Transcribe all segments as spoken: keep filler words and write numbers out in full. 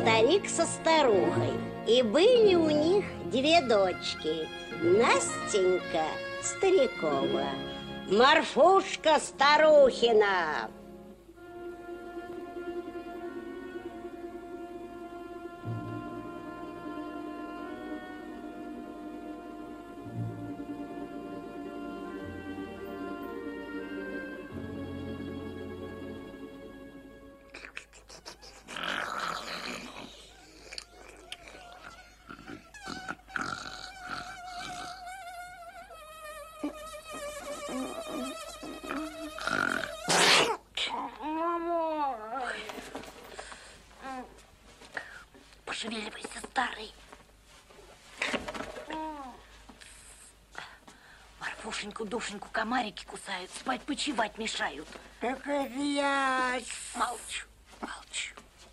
старик со старухой. И были у них две дочки. Настенька Старикова, Марфушка Старухина. Пошевеливайся, старый. Марфушеньку, душеньку комарики кусают, спать, почивать мешают. Так это я... Молчу, молчу.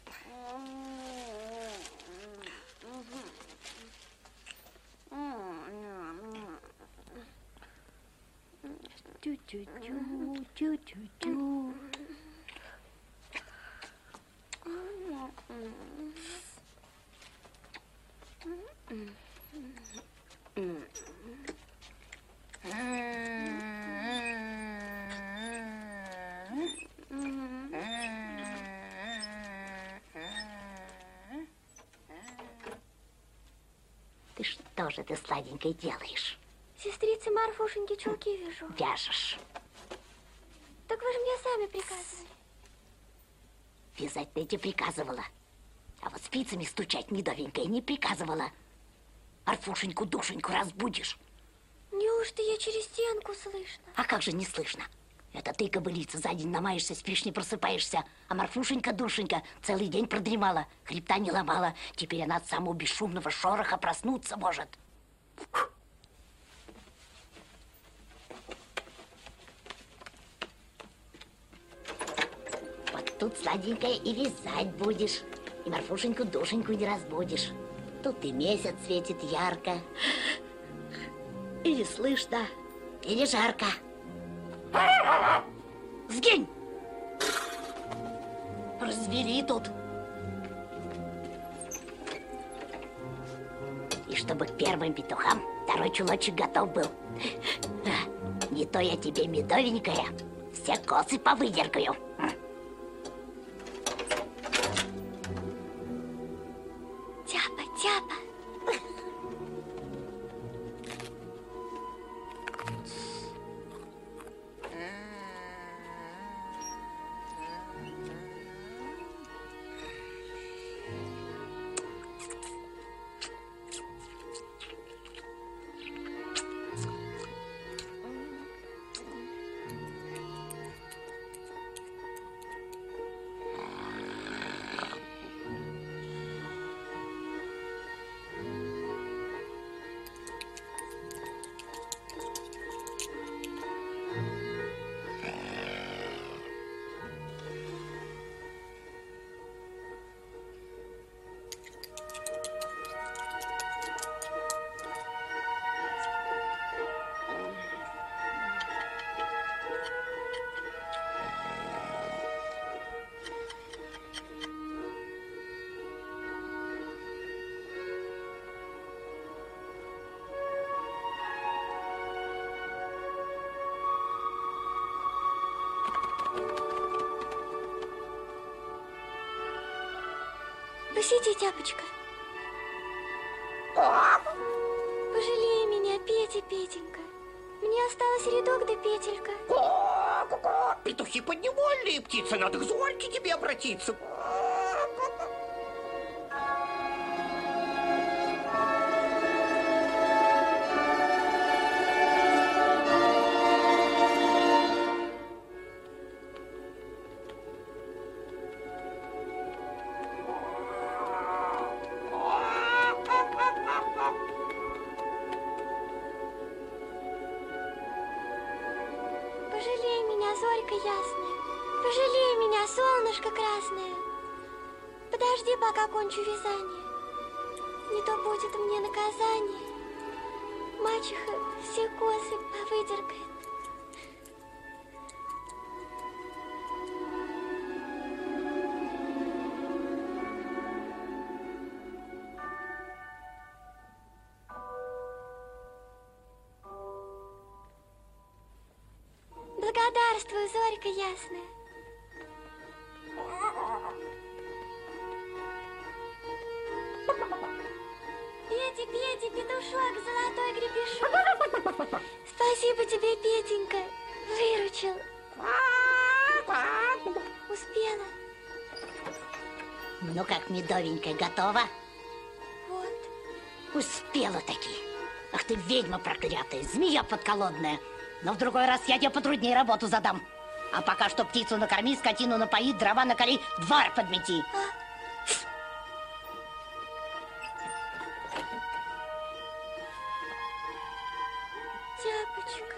Тю-тю-тю, тю-тю-тю. Ты что же ты сладенькой делаешь? Сестрицы Марфушеньки чулки вяжу. Вяжешь. Так вы же мне сами приказывали. Вязать-то я тебе приказывала. А вот спицами стучать недовенькая не приказывала. Марфушеньку, душеньку разбудишь. Неужто я через стенку слышно? А как же не слышно? Это ты, кобылица, за день намаешься, спишь, не просыпаешься. А Марфушенька, душенька, целый день продремала, хребта не ломала. Теперь она от самого бесшумного шороха проснуться может. Вот тут, сладенькая, и вязать будешь. И Марфушеньку, душеньку не разбудишь. Тут и месяц светит ярко. Или слышно, или жарко. Сгинь! Развери тут. И чтобы к первым петухам второй чулочек готов был. Не то я тебе, медовенькая, все косы повыдергаю. Тяпа, тяпа. Посиди, тяпочка. Пожалей меня, Петя, Петенька. Мне осталось рядок да петелька. Петухи подневольные птицы, надо к Зольке тебе обратиться. Пожалей меня, зорька ясная. Пожалей меня, солнышко красное. Подожди, пока кончу вязание. Не то будет мне наказание. Мачеха все косы повыдергает. Благодарствую, зорька ясная. Петя, Петя, петушок, золотой гребешок. Спасибо тебе, Петенька, выручил. Успела. Ну как, медовенькая, готова? Вот. Успела таки. Ах ты, ведьма проклятая, змея подколодная. Но в другой раз я тебе потруднее работу задам. А пока что птицу накорми, скотину напои, дрова наколи, двор подмети. А? Тяпочка.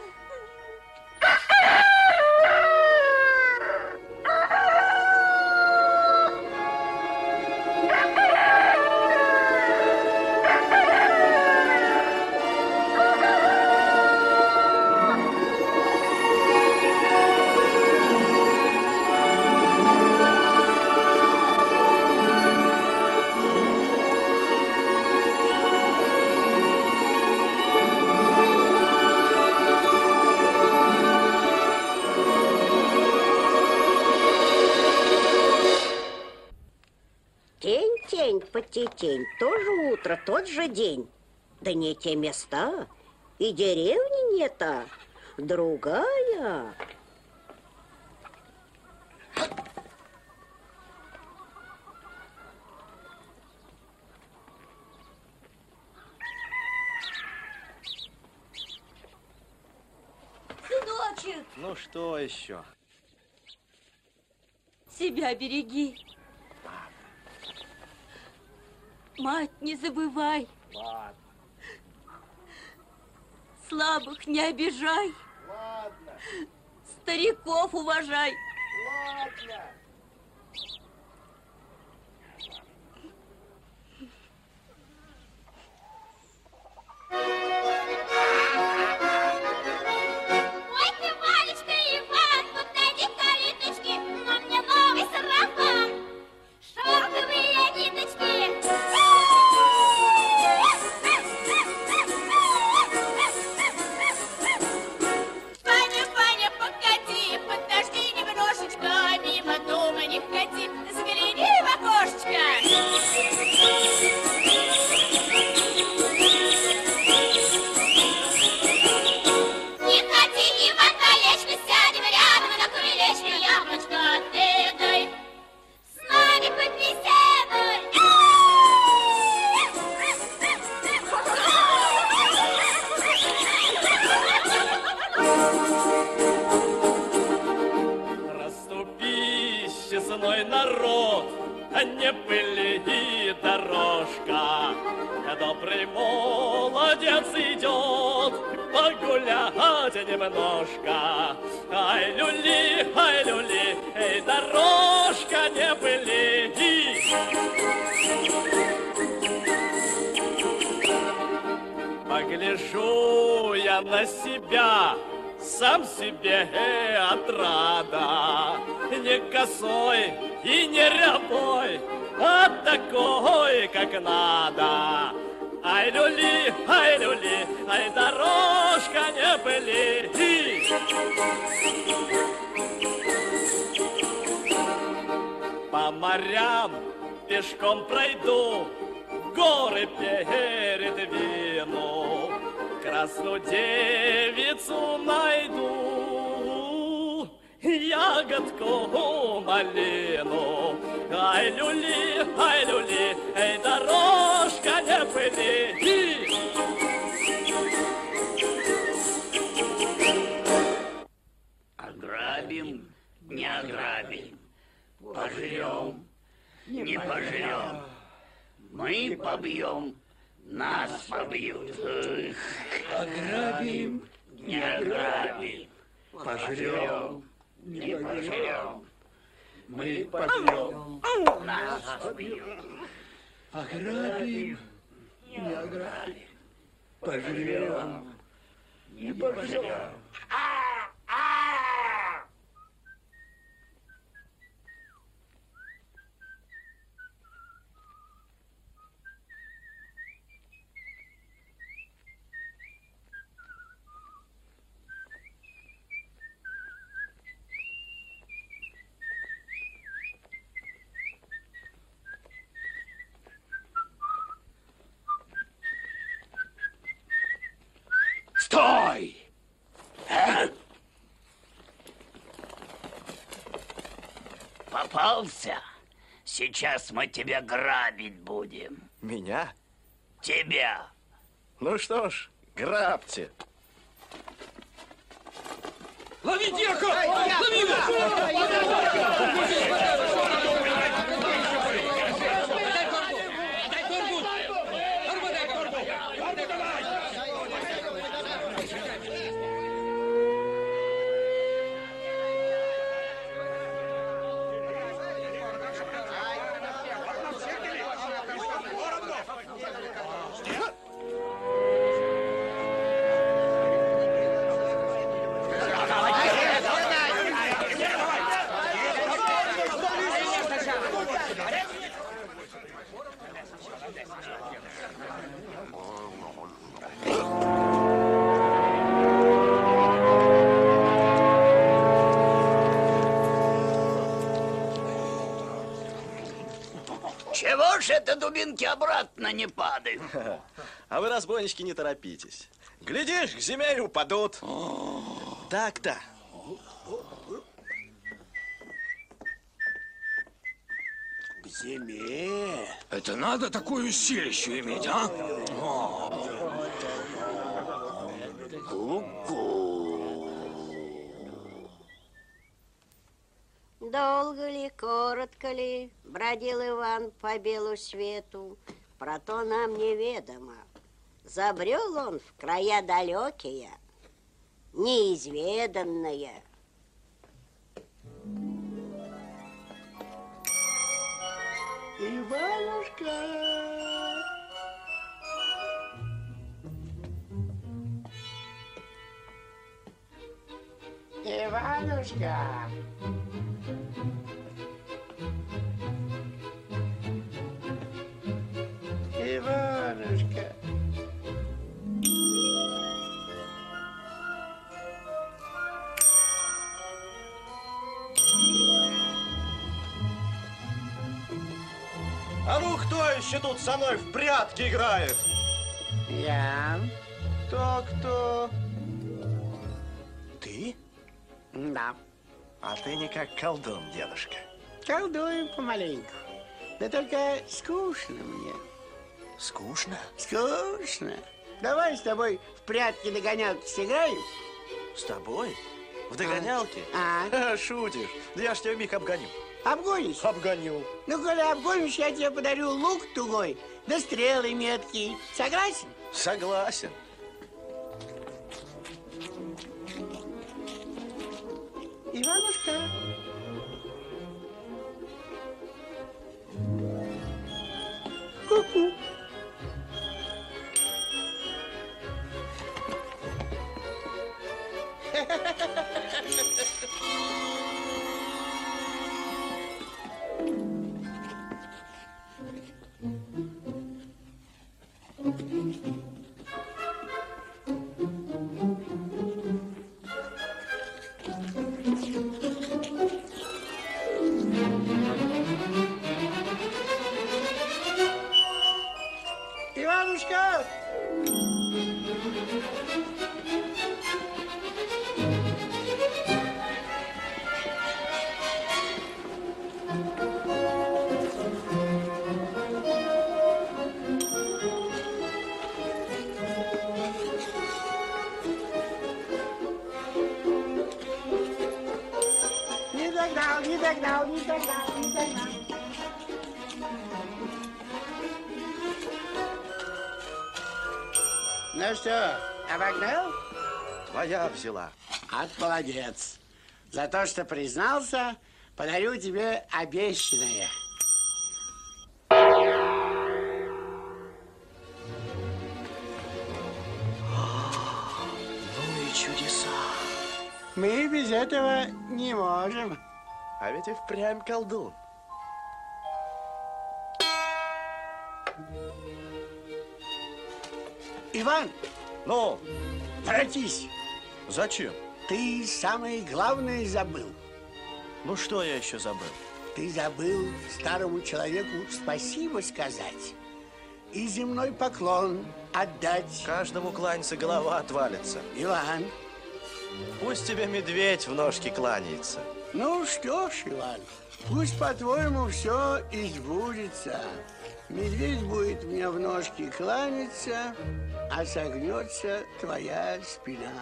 Тень, потетень, тоже утро, тот же день. Да не те места, и деревни не та, другая. Сыночек, Ну что еще? Себя береги. Мать не забывай. Ладно. Слабых не обижай. Ладно. Стариков уважай. Ладно. ой ты, Валечка, Иван, подойди к калиточке, на мне новый сарафан, шелковые ниточки. Ваня, Ваня, погоди, подожди немножечко, мимо дома не входи, загляни в окошечко. Не ходи, Иван, колечко, сядем рядом на крылечко, яблочко отведай, с нами побеседуй. Расступись, честной народ, не пыли и дорожка. Добрый молодец идет погулять немножко. Ай, люли, ай, люли, эй, дорожка, не пыли. Погляжу я на себя, сам себе отрада, не косой и не рябой, а такой, как надо. Ай, люли, ай, люли, ай, дорожка, не пыли. По морям пешком пройду, горы передвину, красную девицу найду, ягодку малину. Ай, люли, ай, люли, эй, дорожка, не пыли. Ограбим, не ограбим, пожрем, не пожрем. Мы побьем, нас побьют. Эх. Ограбим, не ограбим, пожрем, не пожрем. Мы побьем, нас побьют. Ограбим, не ограбим, пожрем, не пожрем. Ай! А? Попался? Сейчас мы тебя грабить будем. Меня? Тебя. Ну что ж, грабьте. Лови дьяка! Лови Чего ж это дубинки обратно не падают? А вы, разбойнички, не торопитесь. Глядишь, к зиме и упадут. Так-то. К зиме? Это надо такую силищу иметь, а? Ку-ку. Долго ли, коротко ли бродил Иван по белу свету, про то нам неведомо. Забрел он в края далекие, неизведанные. Иванушка! Иванушка! Иванушка! А ну, кто еще тут со мной в прятки играет? Я? Кто-кто? Ты? Да. А ты не как колдун, дедушка. Колдую помаленьку. Да только скучно мне. Скучно? Скучно. Давай с тобой в прятки-догонялки сыграем. С тобой? В догонялке? А? Шутишь? Да я ж тебя вмиг обгоню. Обгонишь? Обгоню. Ну, коли обгонишь, я тебе подарю лук тугой, да стрелы меткие. Согласен? Согласен. Иванушка. Ку-ку. Иванушка! Не догнал, не догнал, не догнал, не догнал. Ну что, обогнал? Твоя взяла. От молодец. За то, что признался, подарю тебе обещанное. Ну и чудеса. Мы без этого не можем. А ведь и впрямь колдун. Иван, Ну, воротись. зачем? Ты самое главное забыл. Ну, что я еще забыл? Ты забыл старому человеку спасибо сказать. и земной поклон отдать. Каждому кланяться, голова отвалится. Иван. Пусть тебе медведь в ножки кланяется. Ну что ж, Иван, пусть по-твоему все избудется. Медведь будет мне в ножки кланяться, а согнется твоя спина.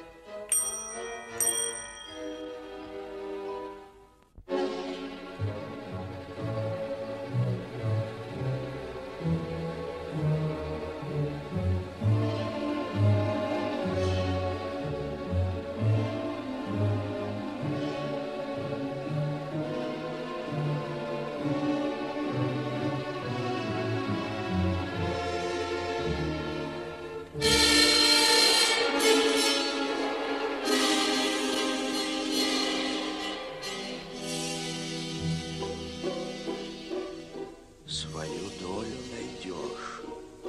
Свою долю найдешь.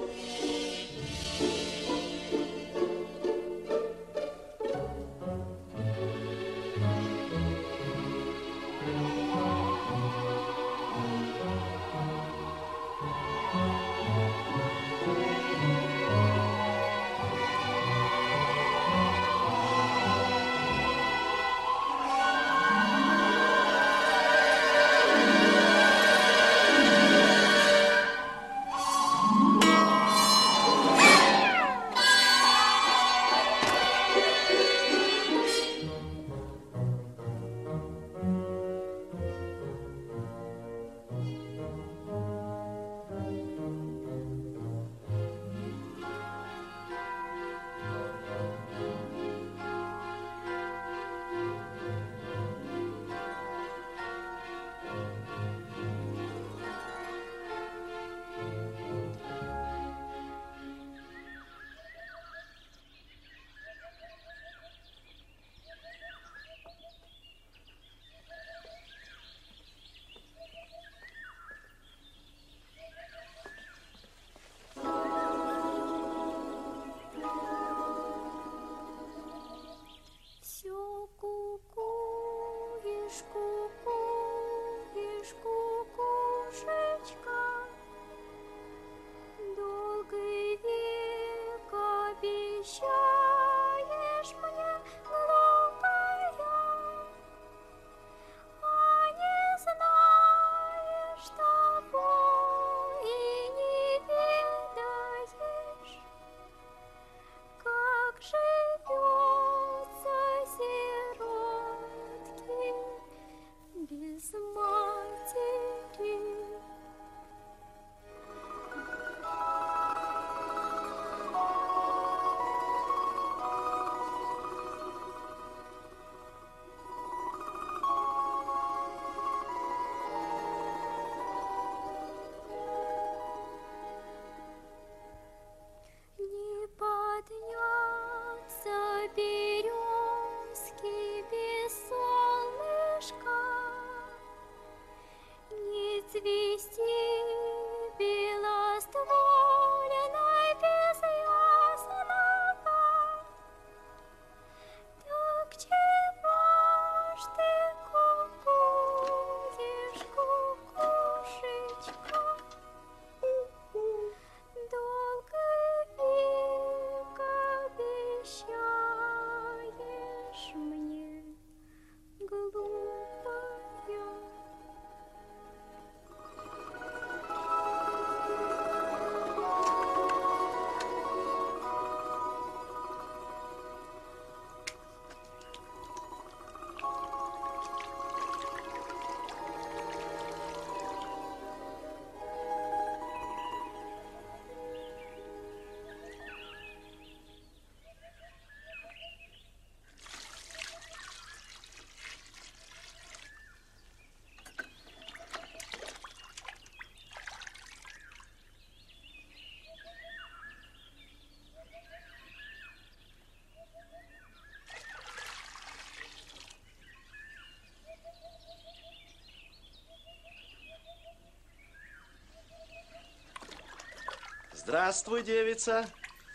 Здравствуй, девица.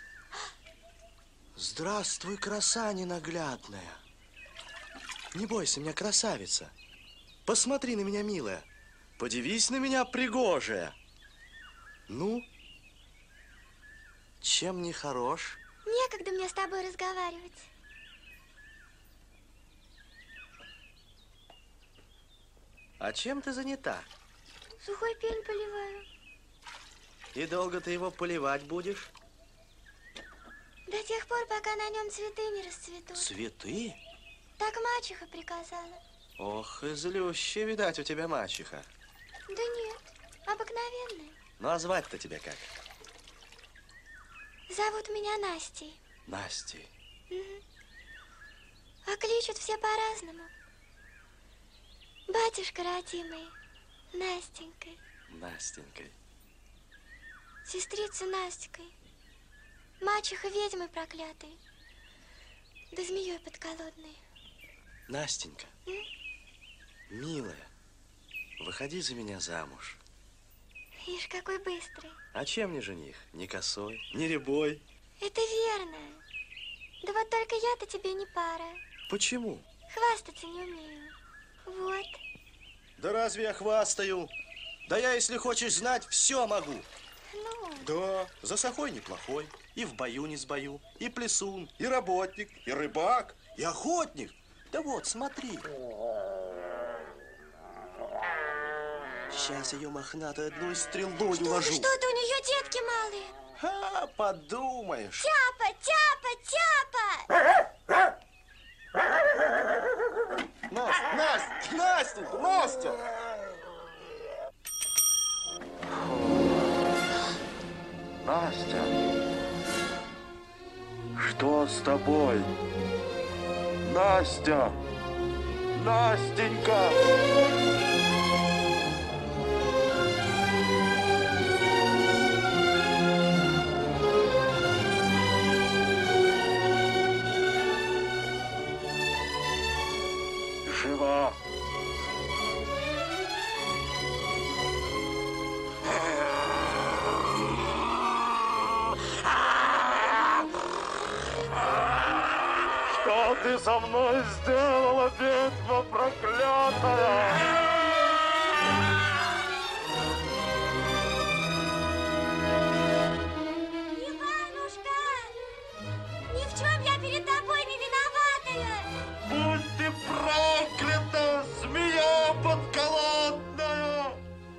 Здравствуй, краса ненаглядная. Не бойся меня, красавица. Посмотри на меня, милая. Подивись на меня, пригожая. Ну, Чем не хорош? Некогда мне с тобой разговаривать. А чем ты занята? Сухой пень поливаю. И долго ты его поливать будешь? До тех пор, пока на нем цветы не расцветут. Цветы? Так мачеха приказала. Ох, и злющая, видать, у тебя мачеха. Да нет, обыкновенная. Ну, а звать-то тебя как? Зовут меня Настей. Настей. Угу. А кличут все по-разному. Батюшка родимый, Настенькой. Настенькой. Сестрица Настикой. Мачеха ведьмы проклятой. Да змеей подколодной. Настенька, М? милая, выходи за меня замуж. Ишь, какой быстрый. А чем не жених? Ни косой, ни рябой. Это верно. Да вот только я-то тебе не пара. Почему? Хвастаться не умею. Вот. Да разве я хвастаю? Да я, если хочешь знать, все могу. Ну? Да, засохой неплохой, и в бою не сбою, и плесун, и работник, и рыбак, и охотник. Да вот, смотри. Сейчас ее мохнатой одной стрелой Что, уложу. что-то у нее детки малые. А, подумаешь. Тяпа, тяпа, тяпа! Настя, Настя, Настенька, Настя! Настя, что с тобой? Настя, Настенька! Жива. Что ты со мной сделала, ведьма проклятая? Иванушка! Ни в чем я перед тобой не виноватая! Будь ты проклята, змея подколодная!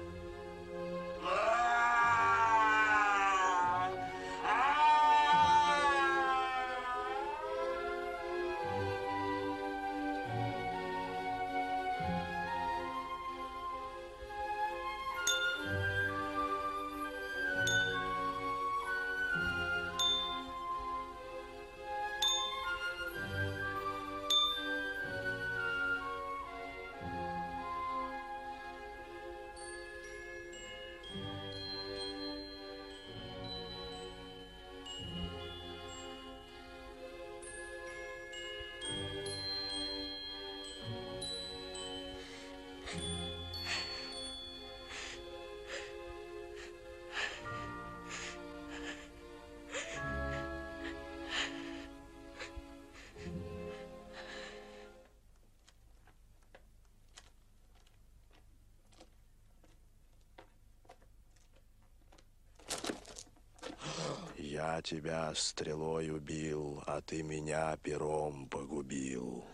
Я тебя стрелой убил, а ты меня пером погубил.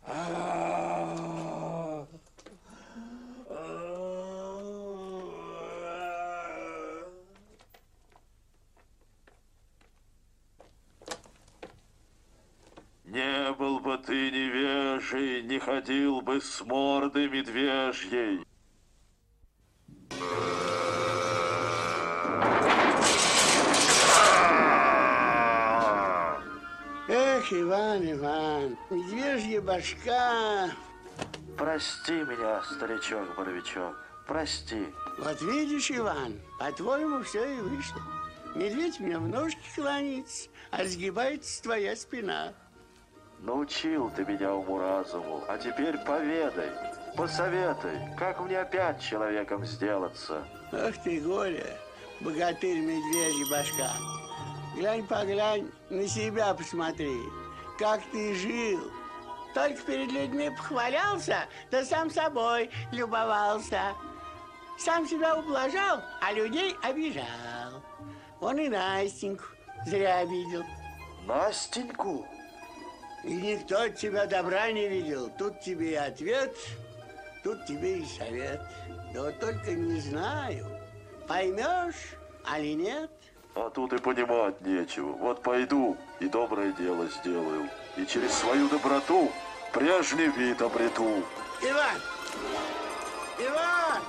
Не был бы ты невежей, не ходил бы с морды медвежьей. Эх, Иван, Иван, медвежья башка. Прости меня, старичок-боровичок, прости. Вот видишь, Иван, по-твоему все и вышло. Медведь мне в ножки кланяется, а сгибается твоя спина. Научил ты меня уму-разуму, а теперь поведай, посоветуй, как мне опять человеком сделаться. Ах ты, горе, богатырь медвежья башка. Глянь-поглянь, на себя посмотри, как ты жил. Только перед людьми похвалялся, да сам собой любовался. Сам себя ублажал, а людей обижал. Он и Настеньку Зря обидел. Настеньку? И никто от тебя добра не видел. Тут тебе и ответ, тут тебе и совет. Да вот только не знаю, поймешь, али нет. А тут и понимать нечего. Вот пойду и доброе дело сделаю. И через свою доброту прежний вид обрету. Иван! Иван!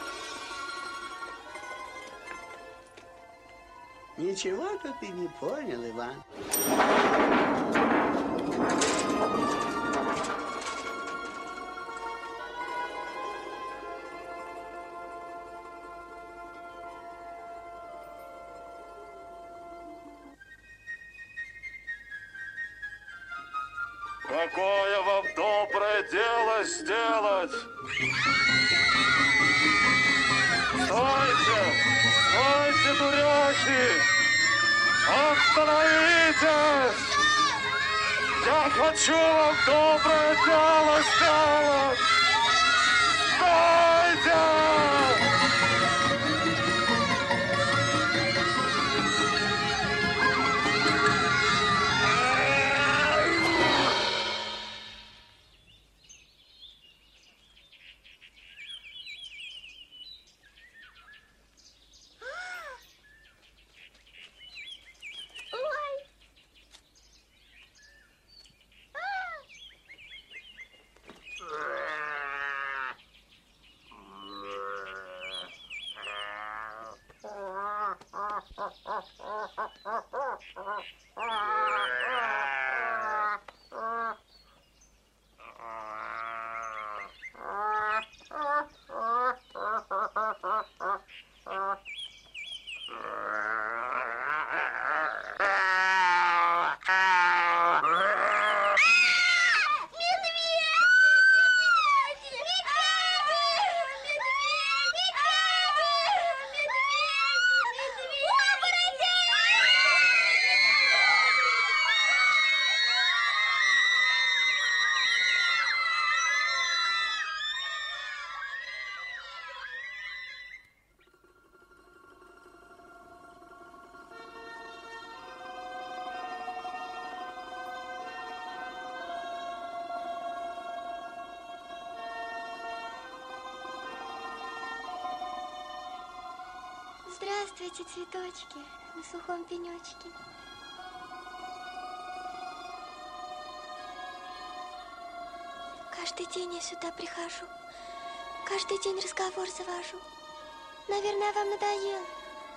Ничего-то ты не понял, Иван. Какое вам доброе дело сделать? Стойте! Стойте, дураки! Остановитесь! Я хочу вам доброе дело сделать! Стойте! Здравствуйте, цветочки на сухом пенечке. Каждый день я сюда прихожу, каждый день разговор завожу. Наверное, вам надоело.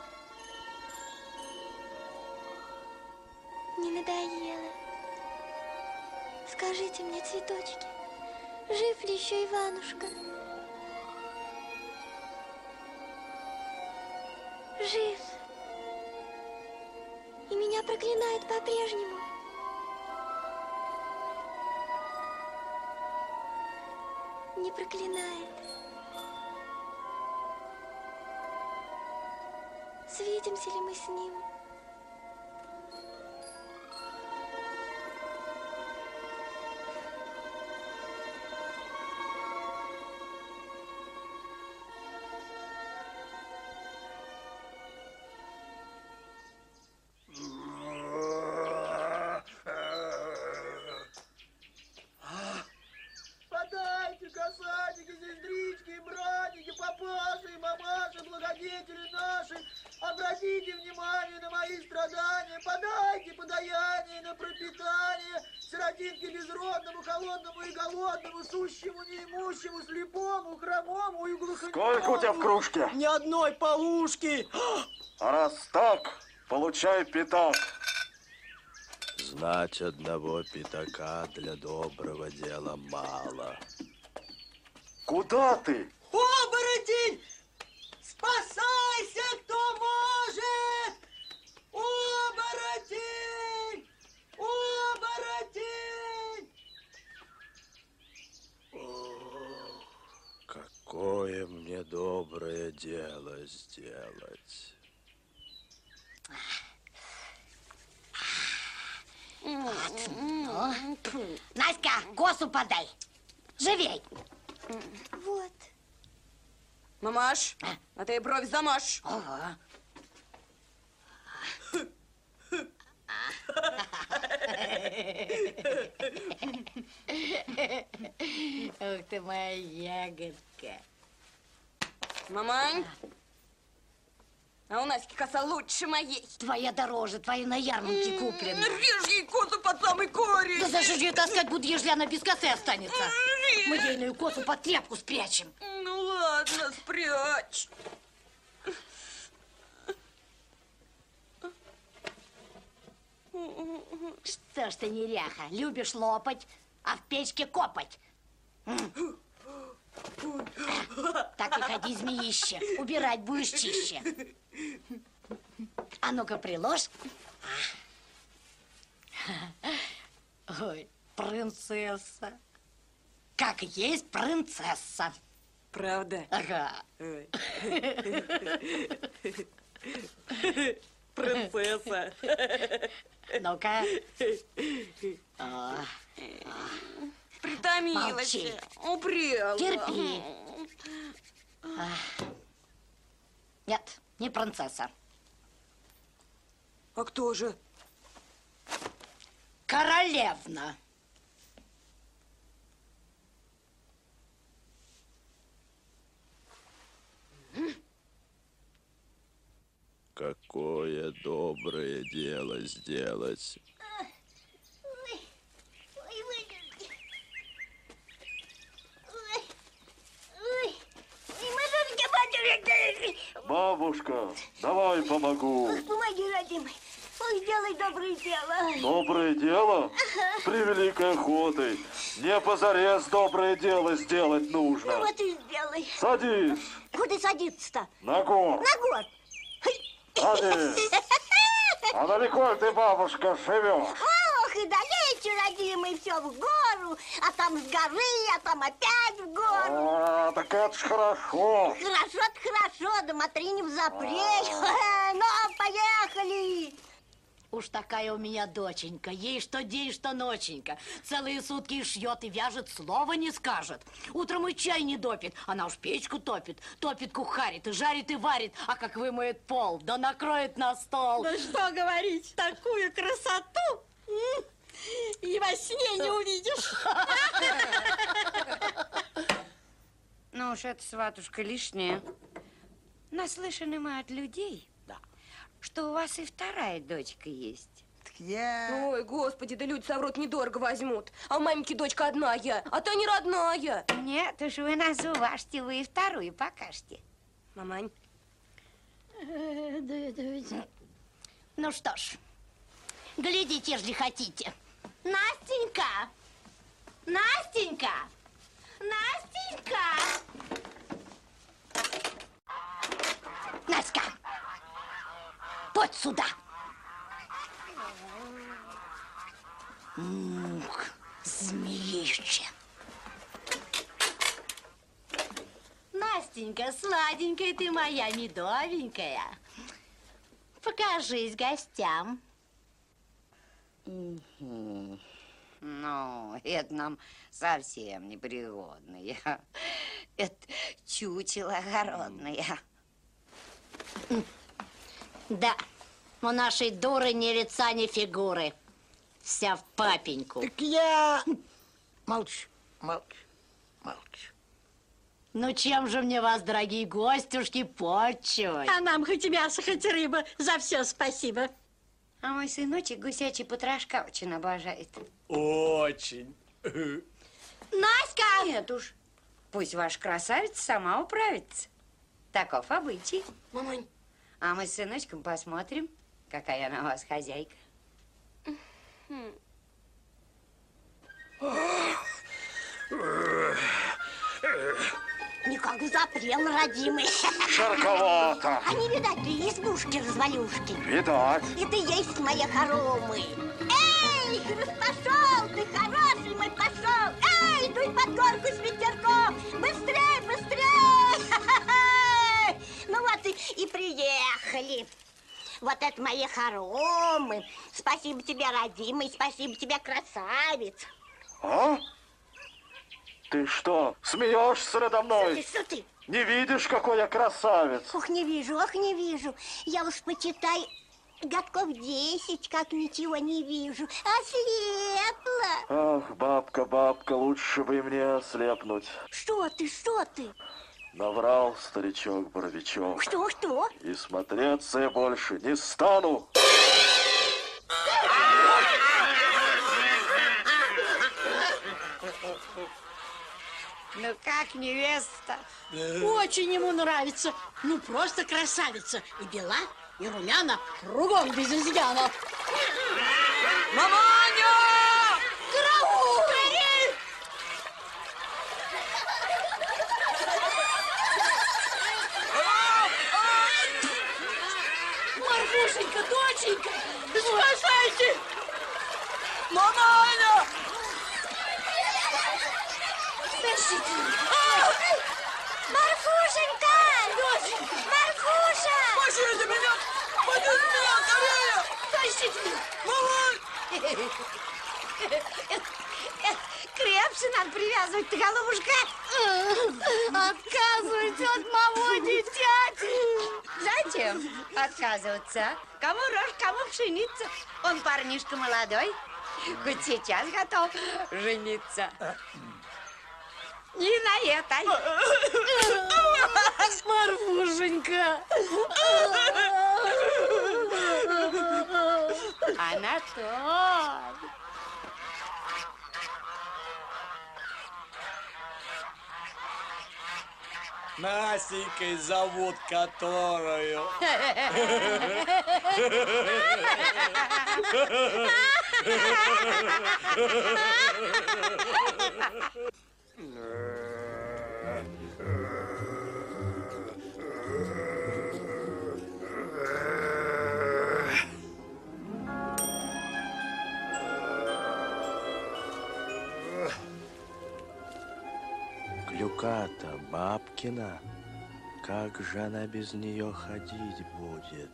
Не надоело. Скажите мне, цветочки, жив ли еще Иванушка? Жив. И меня проклинают по-прежнему. Не проклинает. Свидимся ли мы с ним? Обратите внимание на мои страдания, подайте подаяние на пропитание сиротинке безродному, холодному и голодному, сущему, неимущему, слепому, хромому и глухонемому. Сколько у тебя в кружке? Ни одной полушки. А раз так, получай пятак. Знать одного пятака для доброго дела мало. Куда ты? Оборотень! Спасайся, кто может! Оборотень! Оборотень! О, какое мне доброе дело сделать. Наська, косу подай. Живей. Вот. Мамаш, а ты бровь замажь. Ага. Ух ты моя ягодка. Мамань, а у Наськи коса лучше моей. Твоя дороже, твоя на ярмарке куплена. Режь ей косу под самый корень. Да зачем же ее таскать буду, ежели она без косы останется? Мы ейную косу под тряпку спрячем. Ну ладно, спрячь. Что ж ты, неряха, любишь лопать, а в печке копать? Так и ходи, змеище, убирать будешь чище. А ну-ка, приложь. Ой, принцесса. Как есть принцесса. Правда? Ага. Принцесса. Ну-ка. Притомилась. Упрела. Терпи. Нет, не принцесса. А кто же? Королевна. Какое доброе дело сделать. Бабушка, давай помогу. Помоги, родимый. Ой, сделай доброе дело. Доброе дело? С превеликой охотой. Не позарез доброе дело сделать нужно. Ну вот и сделай. Садись. Куда садиться-то? На гор. На год. Садись. А далеко ты, бабушка, живешь? Ох, и далече, родимый, все в гору, а там с горы, а там опять в гору. А, так это ж хорошо. Хорошо-то хорошо, да смотри, не взапречь. Ну, поехали. Уж такая у меня доченька, ей что день, что ноченька. Целые сутки шьет и вяжет, слова не скажет. Утром и чай не допит, она уж печку топит. Топит, кухарит, и жарит, и варит, а как вымоет пол, да накроет на стол. Да что говорить, такую красоту и во сне не увидишь. Ну уж это, сватушка, лишнее. Наслышаны мы от людей, что у вас и вторая дочка есть. Так я... Ой, господи, да люди соврут, недорого возьмут. А у маменьки дочка одна я, а та не родная. Нет, уж вы нас уважьте, вы и вторую покажете. Мамань. Ну что ж, глядите, ежели хотите. Настенька! Настенька! Настенька! Настя! Вот сюда! Ух, змеище! Настенька, сладенькая ты моя, медовенькая. Покажись гостям. Угу. Ну, это нам совсем непригодное. Это чучело огородное. Да, у нашей дуры ни лица, ни фигуры. Вся в папеньку. Так я... Молчу, молчу, молчу. Ну, чем же мне вас, дорогие гостюшки, почивать? А нам хоть мясо, хоть рыба, за все спасибо. А мой сыночек гусячий потрошка очень обожает. Очень. Наська! Нет уж, пусть ваша красавица сама управится. Таков обычай. Мамань. А мы с сыночком посмотрим, какая она у вас хозяйка. Никак запрел, родимый. Жарковато. А не видать ли избушки-развалюшки? Видать. Это есть мои хоромы. Эй, пошел ты, хороший мой, пошел. Эй, дуй под горку с ветерком. Быстрей, быстрей. Ну вот и, и приехали. Вот это мои хоромы. Спасибо тебе, родимый, спасибо тебе, красавец. А? Ты что, смеешься надо мной? Что ты, что ты? Не видишь, какой я красавец? Ох, не вижу, ох, не вижу. Я уж, почитай, годков десять, как ничего не вижу. Ослепла. Ах, бабка, бабка, лучше бы мне ослепнуть. Что ты, что ты? Наврал старичок-боровичок. Что, что? И смотреться я больше не стану. Ну как невеста? Очень ему нравится. Ну просто красавица. И бела, и румяна, кругом без изъяна. Маманя! Караул! Марфушенька, доченька, спасайте! Маманя! Тащите! Марфушенька! Доченька! Марфуша! Пощадите меня! Пойдите меня скорее! Тащите! Мамуль! Крепче надо привязывать-то, голубушка. Отказывайте от моего дитяти! Зачем отказываться? Кому рожь, кому пшеница. Он парнишка молодой, хоть сейчас готов жениться. И на этой. Марфушенька! А на той. Настенькой зовут которую. Клюка-то бабкина, как же она без нее ходить будет?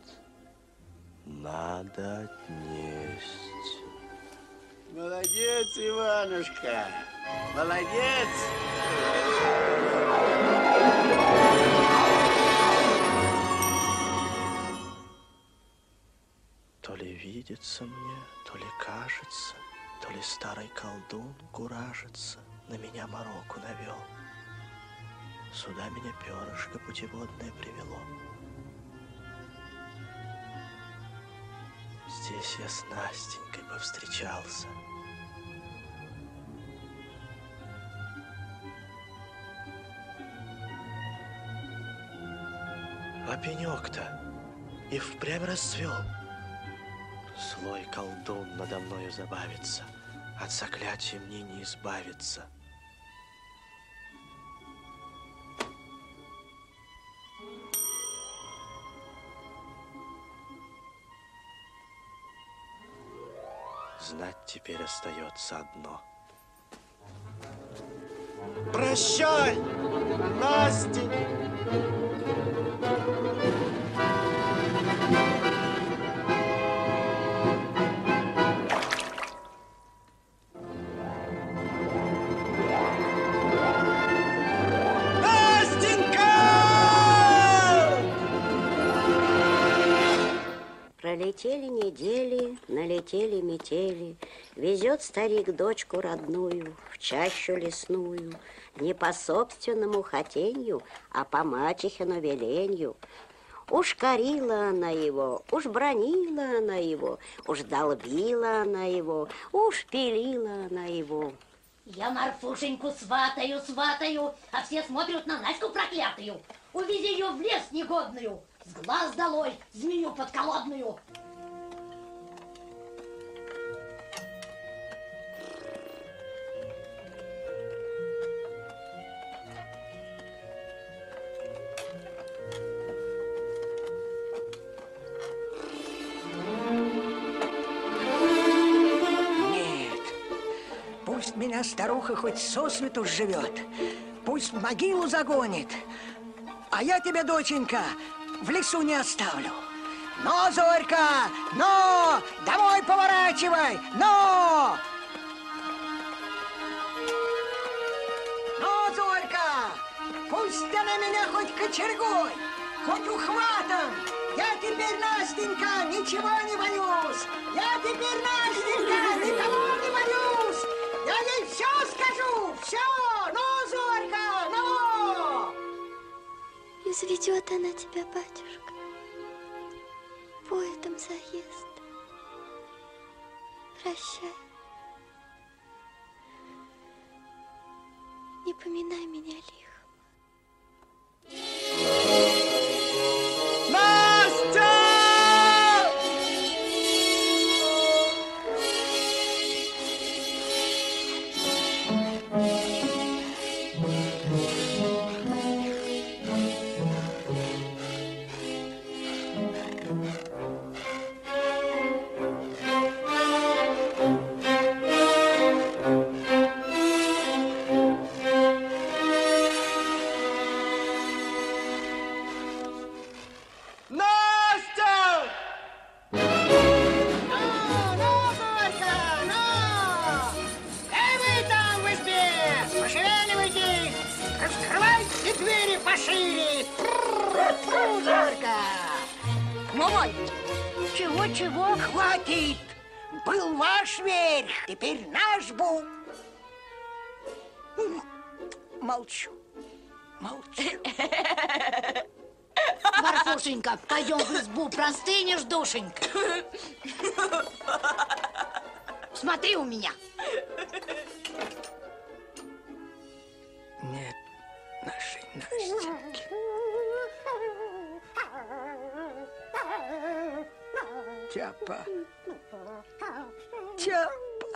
Надо отнесть. Молодец, Иванушка, молодец. То ли видится мне, то ли кажется, то ли старый колдун куражится, на меня мороку навел. Сюда меня перышко путеводное привело. Здесь я с Настенькой повстречался. А пенек-то и впрямь расцвел. Злой колдун надо мною забавится, от заклятия мне не избавиться. Знать теперь остается одно. Прощай, Настя! Пролетели недели, налетели метели, везет старик дочку родную в чащу лесную, не по собственному хотенью, а по мачехину веленью. Уж корила она его, уж бронила она его, уж долбила она его, уж пилила она его. Я Марфушеньку сватаю, сватаю, а все смотрят на Наську проклятую. Увези ее в лес негодную, с глаз долой, змею подколодную. Пусть меня старуха хоть сосвету живет, пусть в могилу загонит, а я тебя, доченька, в лесу не оставлю. Но, Зорька, но, домой поворачивай, но! Но, Зорька, пусть она меня хоть кочергой, хоть ухватом. Я теперь, Настенька, ничего не боюсь. Я теперь, Настенька, никого не боюсь. Я ей все скажу, все. Ну, Зорька, ну! Изведет она тебя, батюшка, поэтом заест. Прощай. Не поминай меня лихом. Настя! Чего-чего? Хватит! Был ваш верх, теперь наш был. Молчу. Молчу. Марфушенька, пойдем в избу, простынешь, душенька. Смотри у меня. Нет нашей Настеньки. Тяпа. Тяпа.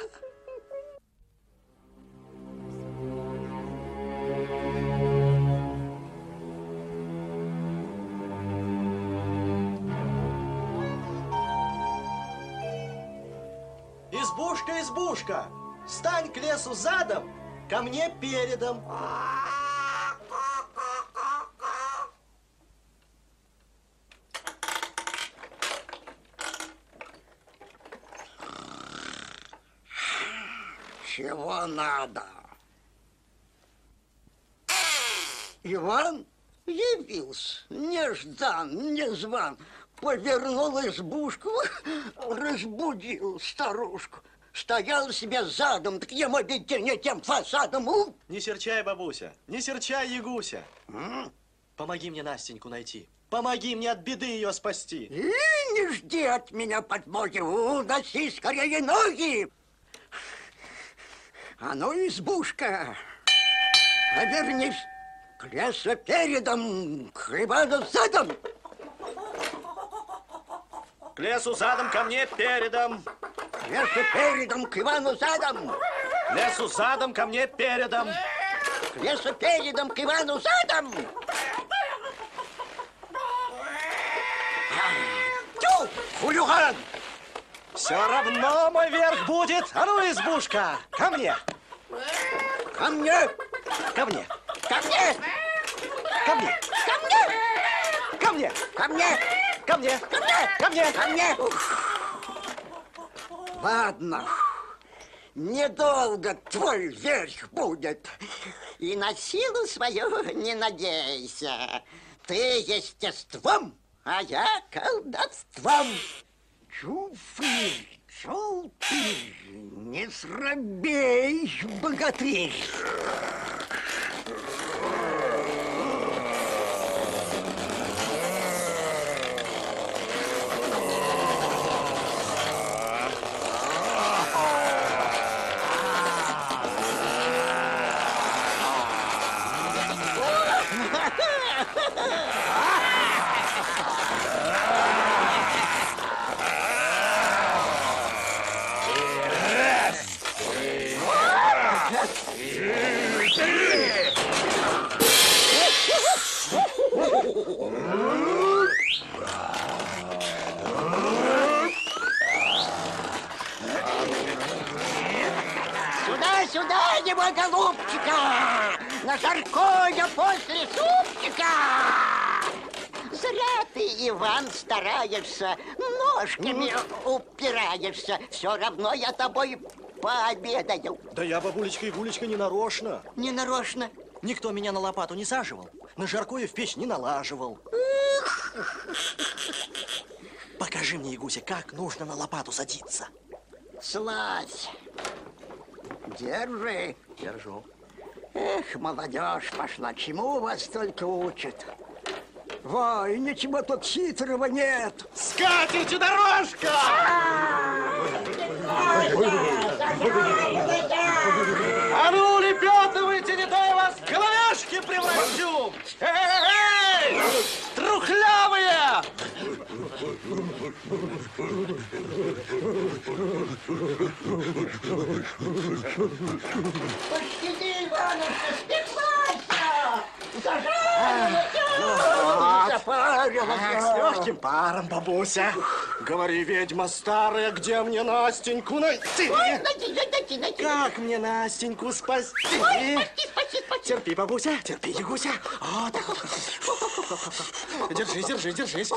Избушка, избушка, стань к лесу задом, ко мне передом. Чего надо? Иван явился, неждан, незван. Повернул избушку, разбудил старушку. Стоял себе задом, так ему видите, не тем фасадом. У! Не серчай, бабуся, не серчай, Ягуся. М? Помоги мне Настеньку найти. Помоги мне от беды ее спасти. И не жди от меня подмоги, уноси скорее ноги. А ну, избушка, повернись к лесу передом, к Ивану задом. К лесу задом, ко мне передом. К лесу передом, к Ивану задом. К лесу задом, ко мне передом. К лесу передом, к Ивану задом. Тю, хулиган! Все равно мой верх будет. А ну, избушка, ко мне. Ко мне. Ко мне. Ко мне. Ко мне. Ко мне. Ко мне. Ко мне. Ко мне. Ко мне. Ко мне. Ко мне. Ладно. Недолго твой верх будет. И на силу свою не надейся. Ты естеством, а я колдовством. Чуфырь, чулпырь, не срабей, богатырь. Сюда, сюда его, голубчика! На жаркое после супчика! Зря ты, Иван, стараешься, ножками упираешься. Все равно я тобой пообедаю. Да я, бабулечка и Гулечка, не нарочно. Не нарочно. Никто меня на лопату не саживал, на жаркое в печь не налаживал. Эх, Покажи мне, Ягуся, как нужно на лопату садиться. Слазь. Держи. Держу. Эх, молодежь пошла, чему вас только учат? Ой, ничего тут хитрого нет. Скатерть дорожка! А ну, улепетывайте, не дай вас в головешки превращу! Эй, трухлявые! Пощади, Иванушка, спекайся! С легким паром, бабуся. Говори, ведьма старая, где мне Настеньку найти? Ой, найти, найти, найти. Как мне Настеньку спасти? Ой, спасти, спасти, спасти. Терпи, бабуся, терпи, Ягуся. Вот так вот. Держись, держись, держись.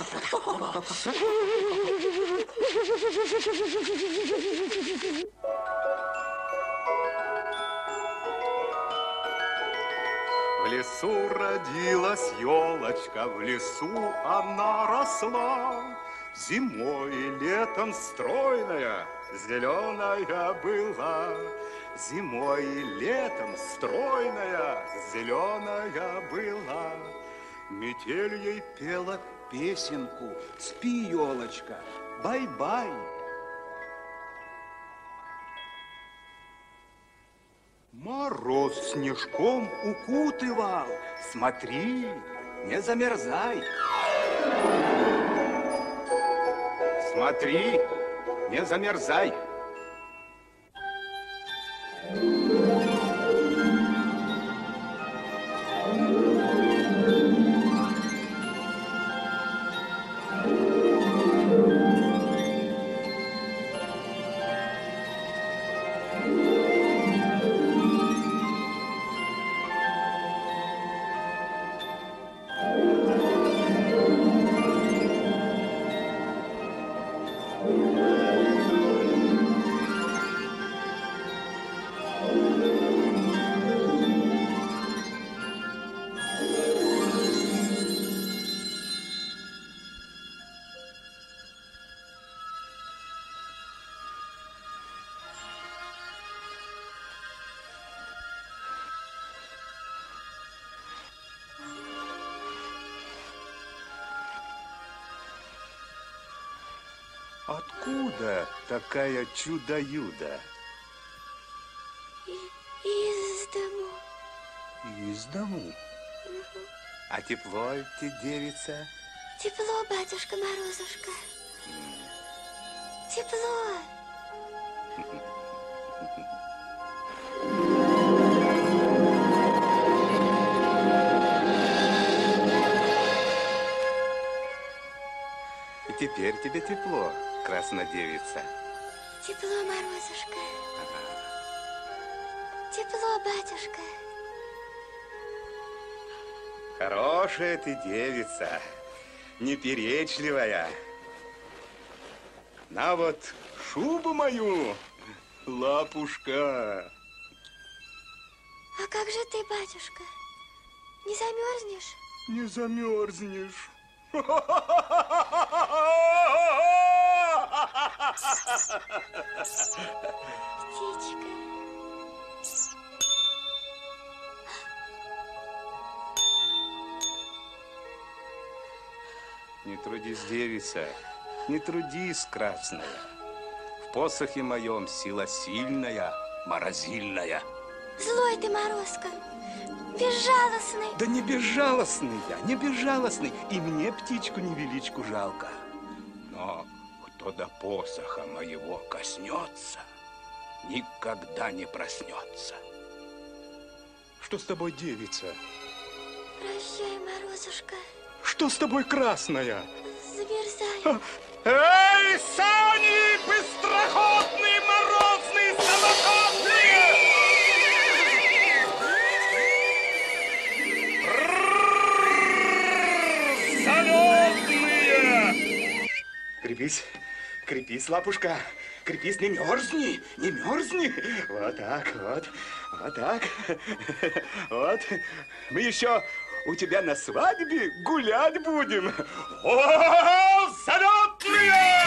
В лесу родилась елочка, в лесу она росла. Зимой и летом стройная, зеленая была. Зимой и летом стройная, зеленая была. Метель ей пела песенку: спи, елочка, бай-бай. Мороз снежком укутывал. Смотри, не замерзай. Смотри, не замерзай. Откуда такая чудо-юдо? Из дому. Из дому? А тепло ты, девица? Тепло, батюшка Морозушка. Тепло. И теперь тебе тепло, краснодевица. Тепло, Морозушка. Тепло, батюшка. Хорошая ты девица, неперечливая. На вот шубу мою, лапушка. А как же ты, батюшка? Не замерзнешь? Не замерзнешь. Птичка. Не трудись, девица, не трудись, красная. В посохе моем сила сильная, морозильная. Злой ты, Морозко, безжалостный. Да не безжалостный я, не безжалостный. И мне птичку невеличку жалко. Но кто до посоха моего коснется, никогда не проснется. Что с тобой, девица? Прощай, Морозушка. Что с тобой, красная? Замерзаю. Эй, сани, быстроходные, морозные, самоходные! Залетные! Крепись, крепись, лапушка, крепись, не мерзни, не мерзни. Вот так, вот, вот так, вот. Мы еще у тебя на свадьбе гулять будем. О, залетные!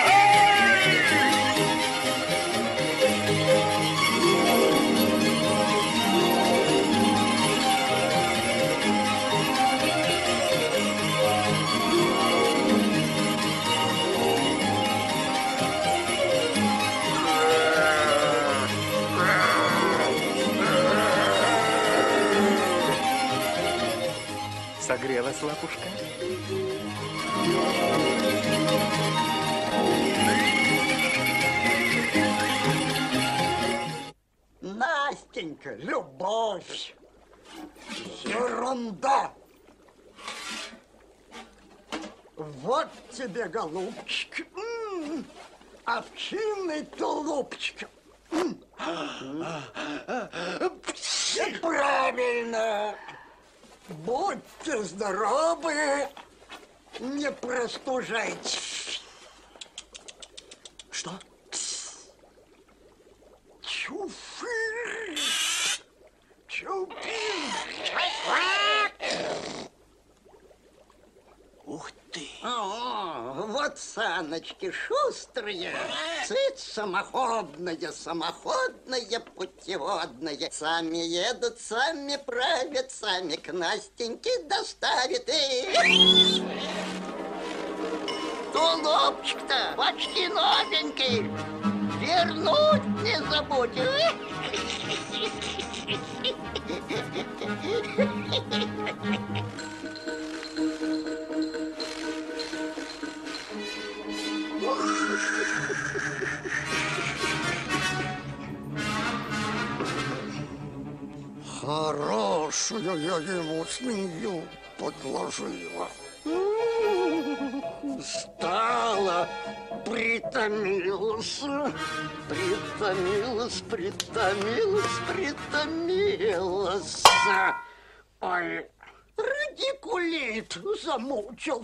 Согрелась лапушка? Настенька, любовь. Ерунда. Вот тебе, голубчик, м-м, овчинный тулупчик. Правильно. Будьте здоровы, не простужайтесь. Что? Чуфыр. Чупир. Ух ты! О, вот саночки шустрые, цыть самоходные, самоходные, путеводные. Сами едут, сами правят, сами к Настеньке доставят. И... Тулупчик-то почти новенький, вернуть не забудь. Хорошую я ему свинью подложила. Стала, притомилась, притомилась, притомилась, притомилась. Ой, радикулит замучил.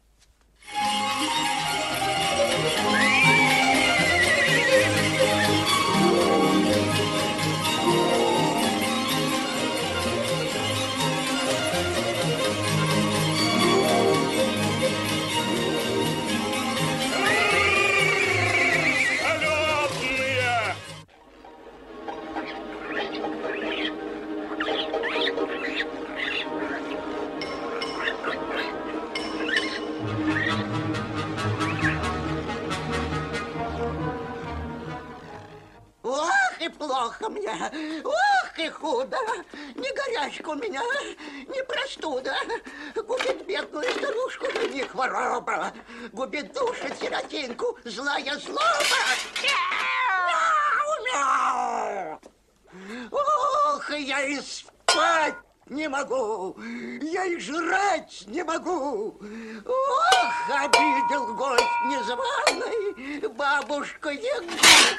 Плохо мне, ох и худо, ни горячка у меня, ни простуда. Губит бедную старушку, ни хвороба, губит душу сиротинку, злая злоба. Мяу, мяу. Ох, я и спать не могу, я и жрать не могу. Ох, обидел гость незваный, бабушка Яга.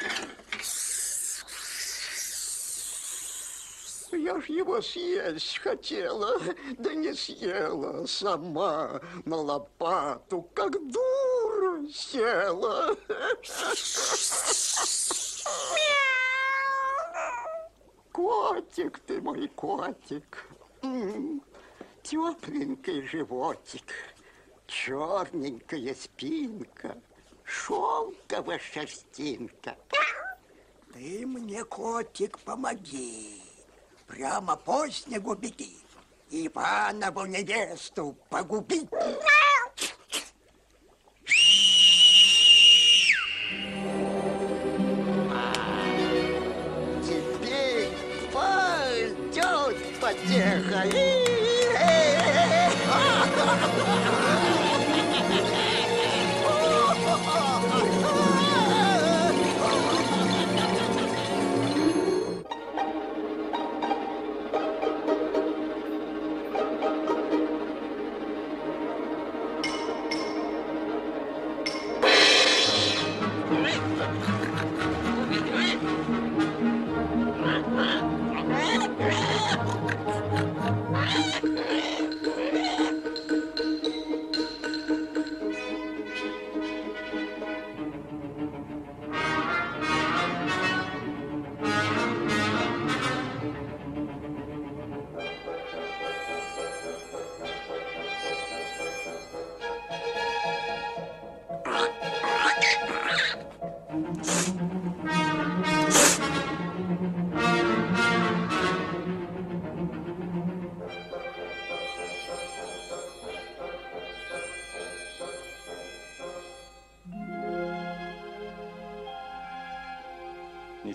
Я ж его съесть хотела, да не съела сама на лопату, как дура села. Котик ты мой, котик, тепленький животик, черненькая спинка, шелковая шерстинка. Ты мне, котик, помоги. Прямо по снегу беги, Иванову невесту погубить. Теперь пойдет потеха.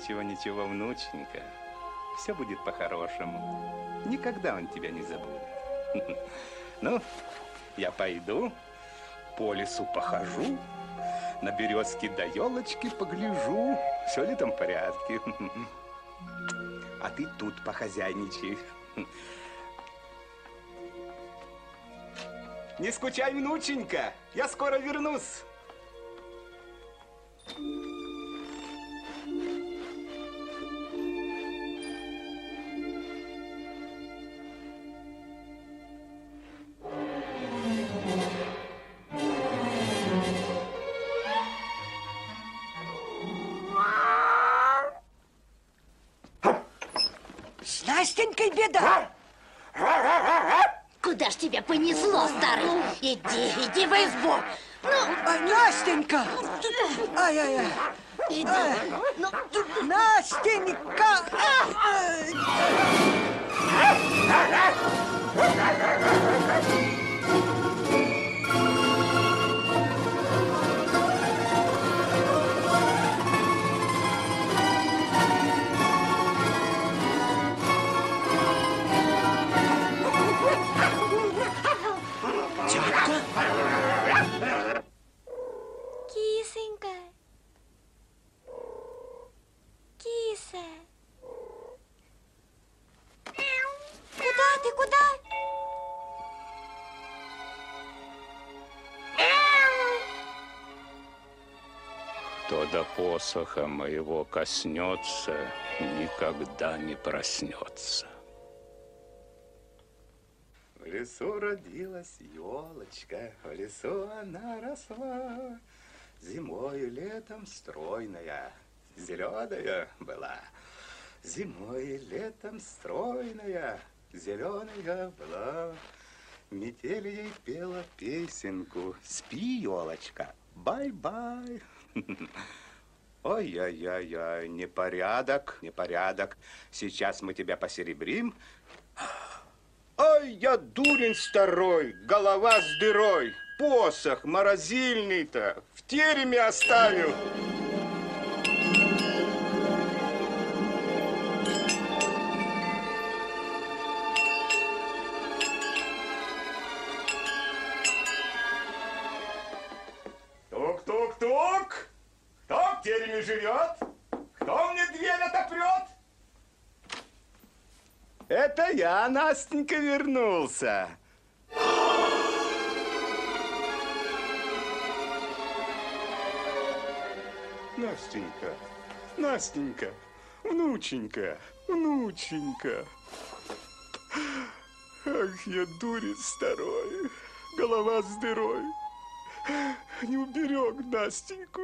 Ничего, ничего, внученька. Все будет по-хорошему. Никогда он тебя не забудет. Ну, я пойду, по лесу похожу, на березки до елочки погляжу, все ли там в порядке. А ты тут похозяйничай. Не скучай, внученька, я скоро вернусь. С Настенькой беда. Куда ж тебя понесло, старый? Иди, иди в избу. Ну, а, Настенька! Ай-яй-яй! Иди. Ай. Ну, Настенька! Кисонька. Киса. Куда ты, куда? Кто до посоха моего коснется, никогда не проснется. В лесу родилась елочка, в лесу она росла. Зимой и летом стройная, зеленая была. Зимой и летом стройная, зеленая была. Метель ей пела песенку. Спи, елочка, бай-бай. Ой-ой-ой-ой, непорядок, непорядок. Сейчас мы тебя посеребрим. Ой, я дурень старой, голова с дырой. Посох морозильный-то в тереме оставил. Тук-тук-тук! Кто в тереме живет? Кто мне дверь отопрет? Это я, Настенька, вернулся. Настенька, Настенька, внученька, внученька. Ах, я дурень старой, голова с дырой. Не уберег Настеньку.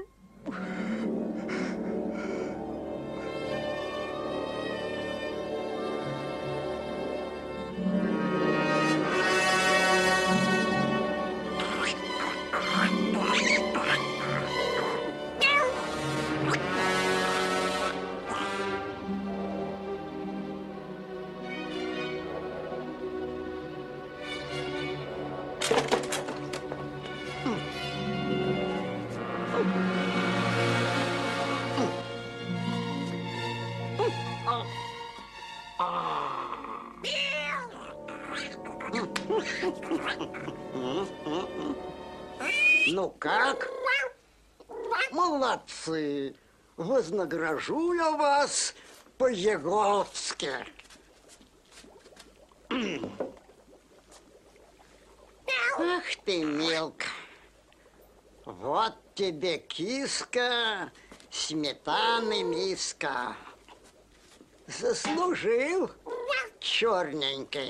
Ну как? Молодцы. Вознагражу я вас по-егоцки. Ах ты, Милка. Вот тебе киска, сметаны миска. Заслужил черненький.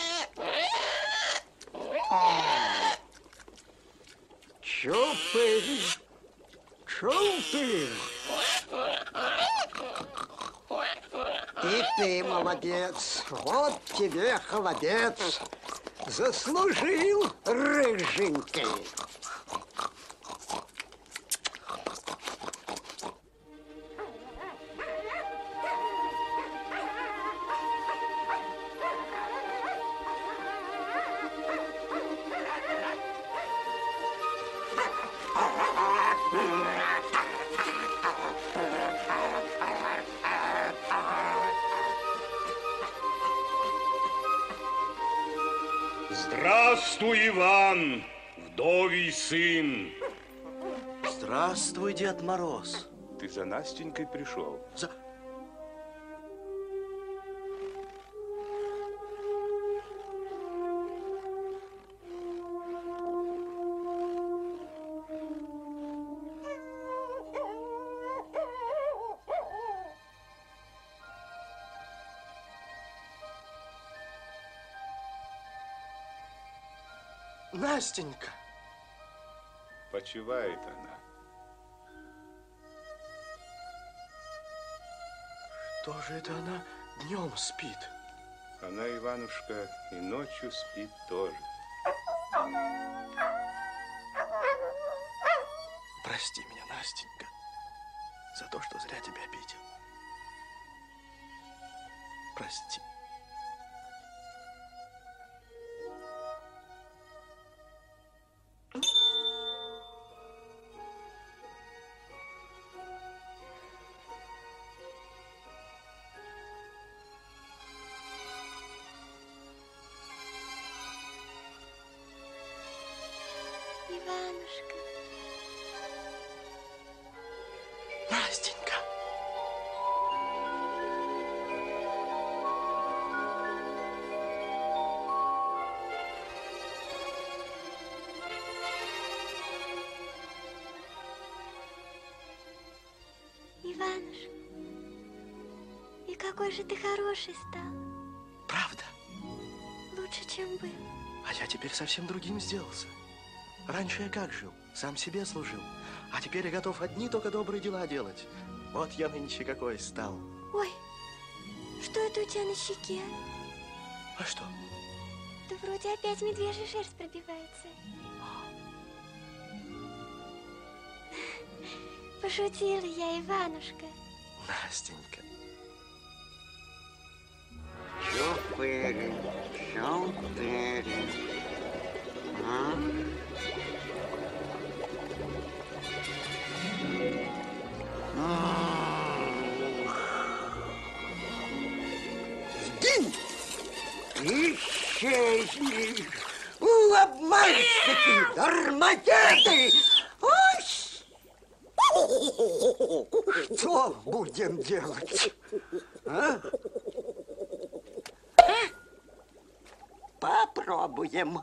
Чупырь, чупырь. И ты молодец, вот тебе холодец. Заслужил рыженький. Здравствуй, Иван, вдовий сын. Здравствуй, Дед Мороз. Ты за Настенькой пришел? За... Настенька. Почивает она. Что же это она днем спит? Она, Иванушка, и ночью спит тоже. Прости меня, Настенька, за то, что зря тебя обидел. Прости. Иванушка. Настенька. Иванушка. И какой же ты хороший стал. Правда? Лучше, чем был. А я теперь совсем другим сделался. Раньше я как жил? Сам себе служил. А теперь я готов одни только добрые дела делать. Вот я нынче какой стал. Ой, что это у тебя на щеке? А что? Да вроде опять медвежья шерсть пробивается. Пошутила я, Иванушка. Настенька. Чупырь, чупырь. А? Сгинь! Исчезни! У, обманщики! Дармоеды! Ой! Что будем делать? А? Попробуем.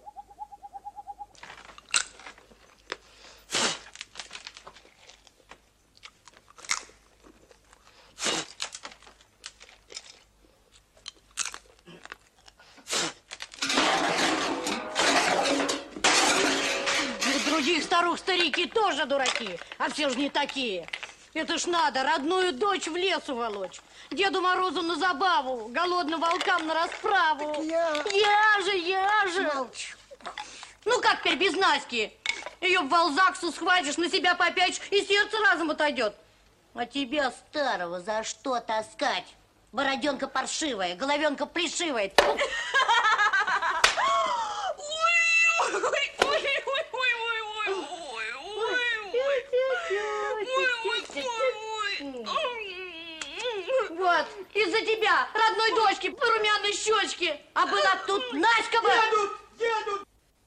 Других старух старики тоже дураки, а все же не такие. Это ж надо родную дочь в лес уволочь, Деду Морозу на забаву, голодным волкам на расправу. Я... я же, я же. Молчу. Ну как теперь без Наськи? Ее в Валзаксу схватишь, на себя попячешь, и сердце разом отойдет. А тебя, старого, за что таскать? Бороденка паршивая, головенка плешивая. Вот, из-за тебя, родной дочки, по румяной щечке. А была тут Наська бы... Едут, едут!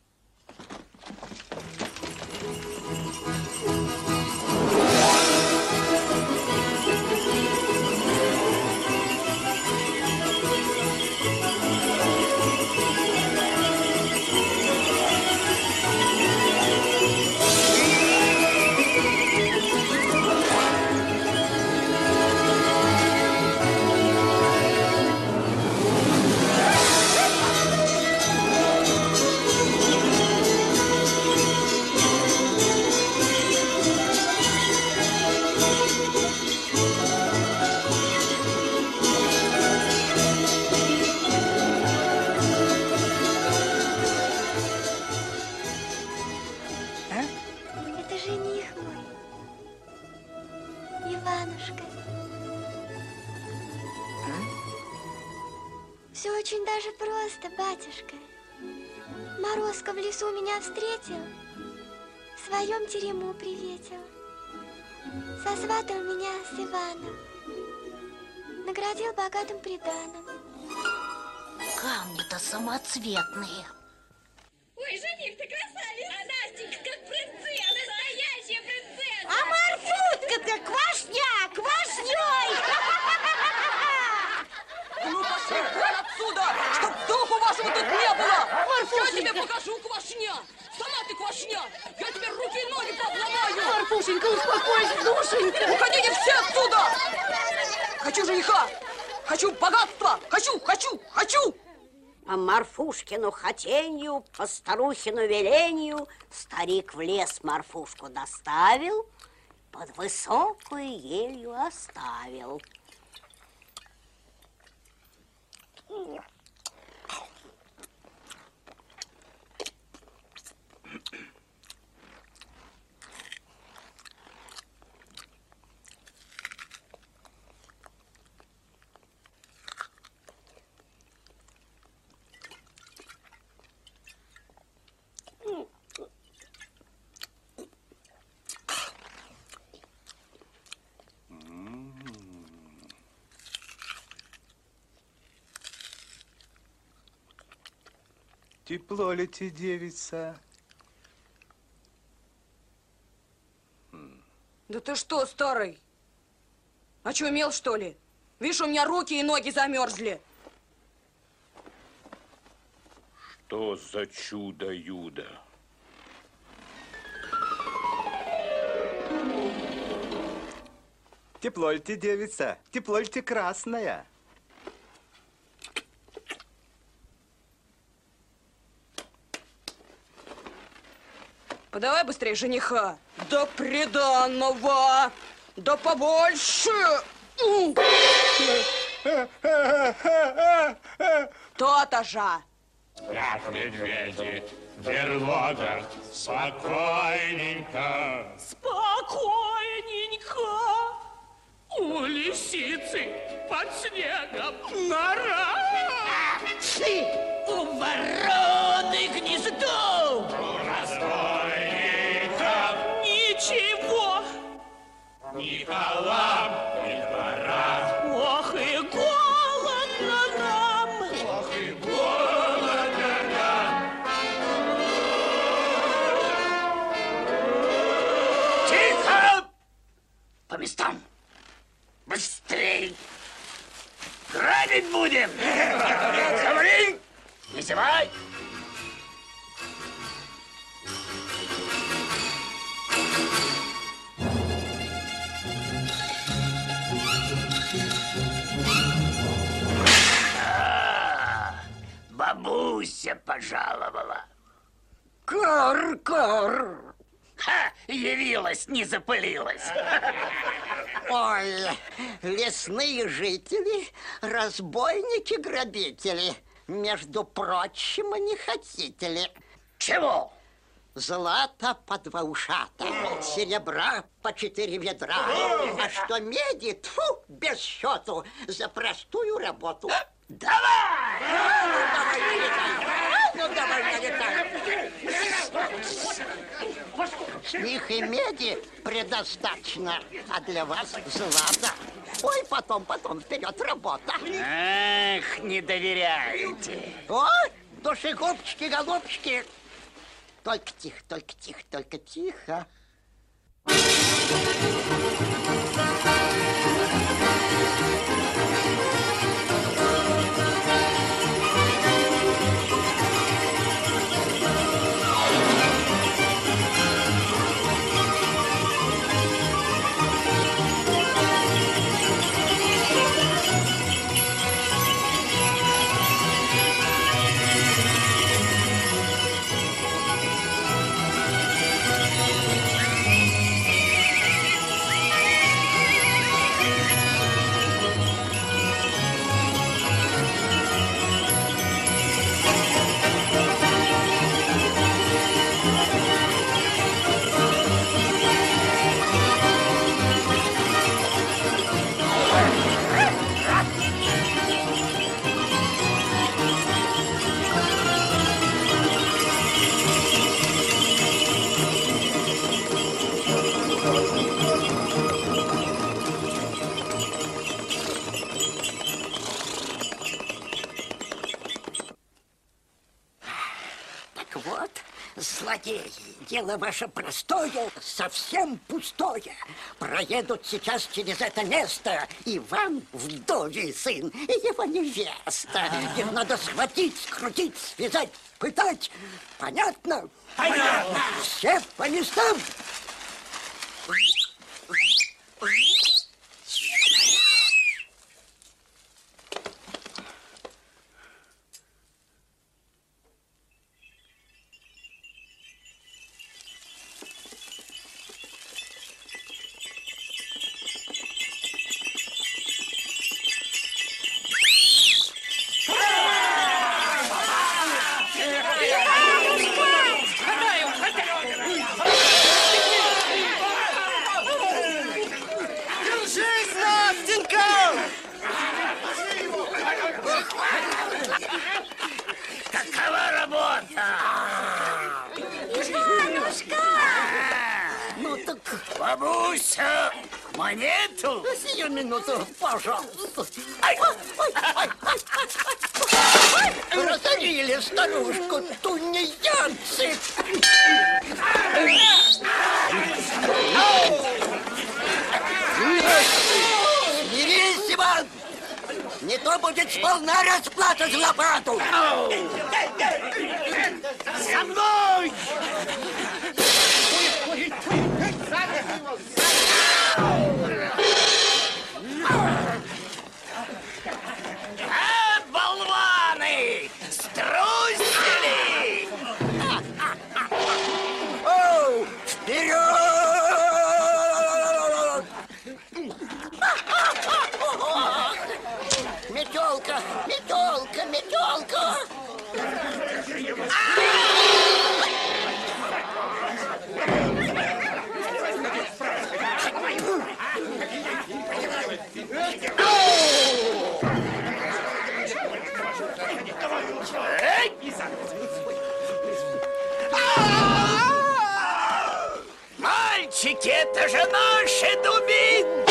Это жених мой. Иванушка. Все очень даже просто, батюшка. Морозко в лесу меня встретил, в своем терему приветил. Сосватал меня с Иваном, наградил богатым приданым. Камни-то самоцветные. Я тебе покажу, квашня! Сама ты квашня! Я тебе руки и ноги пообломаю! Марфушенька, успокойся, душенька! Уходите все отсюда! Хочу жениха! Хочу богатства! Хочу, хочу, хочу! По Марфушкину хотенью, по старухину велению, старик в лес Марфушку доставил, под высокую елью оставил. Тепло ли тебе, девица? Да ты что, старый? Очумел, что ли? Видишь, у меня руки и ноги замерзли. Что за чудо-юдо? Тепло ли тебе, девица? Тепло ли тебе, красная? Подавай быстрее жениха. Да приданного. Да побольше. То-то же. Как медведи, берлога, спокойненько. Спокойненько. У лисицы под снегом нора. У вороны гнездо. У разбойников ничего. Ни халам, ни двора. Ох и голодно нам. Ох и голодно нам. Тихо! По местам. Быстрей. Грабить будем. Говори. Не зевай. Бабуся пожаловала. Кор-кор. Ха! Явилась, не запылилась. Ой, лесные жители, разбойники-грабители, между прочим, не хотите ли? Чего? Злата по два ушата, серебра по четыре ведра, а что меди, тьфу, без счету, за простую работу. Давай! Ну, давай, налетай. Их и меди предостаточно, а для вас злата. Ой, потом, потом, вперед, работа. Эх, не доверяете. О, душегубчики, голубчики. Только тихо, только тихо, только тихо. Злодеи, дело ваше простое, совсем пустое. Проедут сейчас через это место Иван, вдовий сын, и его невеста. Их надо схватить, скрутить, связать, пытать. Понятно? Понятно. Все по местам. Какова работа? Иванушка! Ну так... Бабуся, монету? Сию минуту, пожалуйста. Ай, ай, ай, ай, ай. Разорили старушку тунеядцы. Смирись, Иван! Не то будет сполна расплата за лопату. За мной! А, болваны! Струсили! Оу, вперед! Метелка, метелка, метелка! Мальчики, это же наши дубины!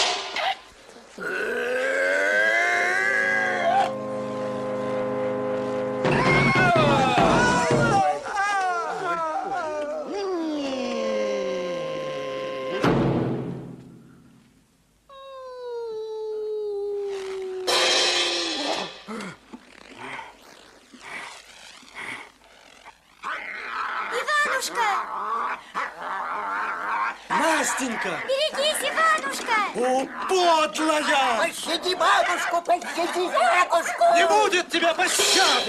Настенька! Берегись, Иванушка! О, подлая! Пощади бабушку, пощади бабушку! Не будет тебя пощады!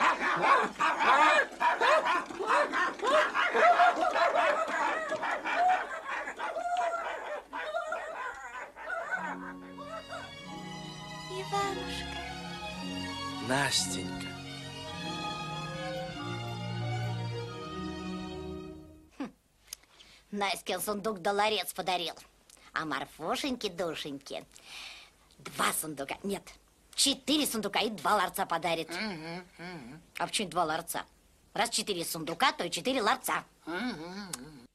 Иванушка! Настенька! Наськин сундук да ларец подарил. А Марфушеньке-душеньке два сундука. Нет, четыре сундука и два ларца подарит. Угу, угу. А почему два ларца? Раз четыре сундука, то и четыре ларца. Угу.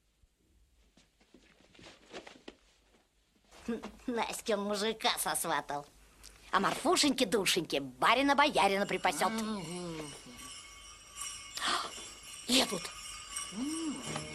Наськин мужика сосватал. А Марфушеньке-душеньке барина-боярина припасет. Угу. Едут. Угу.